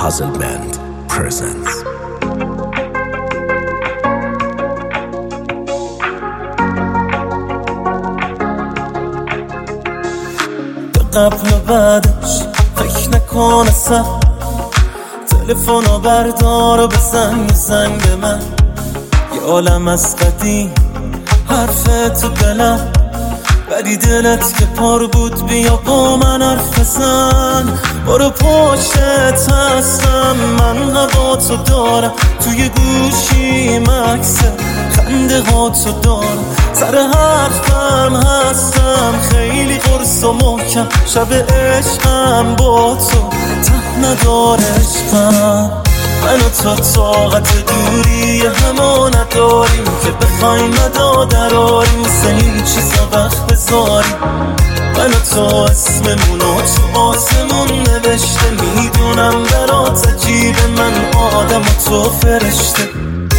Puzzle Band presents. قبل و بعدش فکر نکن اصلا، تلفنو بردار و بزن یه زنگ به من. یه عالم از قدیم حرف تو دلم، ولی دلت که پر بود بیا با من حرف بزن. برو پشتت هستم، من هوا تو دارم، توی گوشی مکس خنده ها تو دارم، سر حرفم هستم خیلی قرص و محکم. شب عشقم با تو ته نداره عشقم. من و تو طاقت دوری همه نداریم که بخوایم مدادراریم، مثل این چیزا وقت بذاریم. من و تو اسممونو تو آسمون نوشته، میدونم برات عجیبه، من آدم و تو فرشته.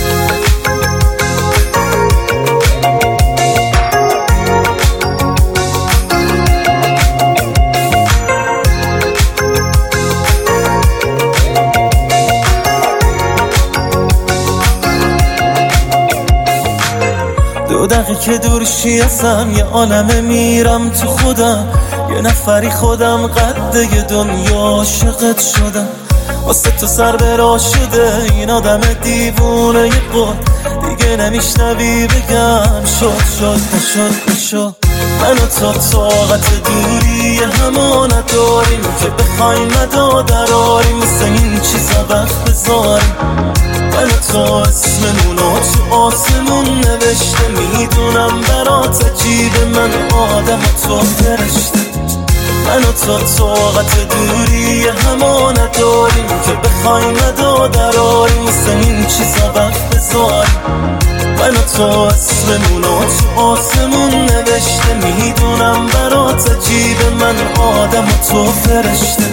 دو دقیقه که دورشی ازم یه عالمه میرم تو خودم، یه نفری خودم قده یه دنیا عاشقت شدم. واسه تو سر برا شده این آدم دیوونه یه قول، دیگه نمیشنوی بگم شد نشد. من و تو طاقت دوری همه نداریم که بخوایم مدادراریم، مثل این چیزا وقت بذاریم. من و تو اسممونو تو آسمون نوشته، میدونم برات عجیبه، من آدم و تو فرشته. من و تو طاقت دوری همه نداریم که بخوایم مدادراریم، مثل این چیزا وقت بذاریم. من و تو اسممونو تو آسمون نوشته، میدونم برات عجیبه، من آدم و تو فرشته.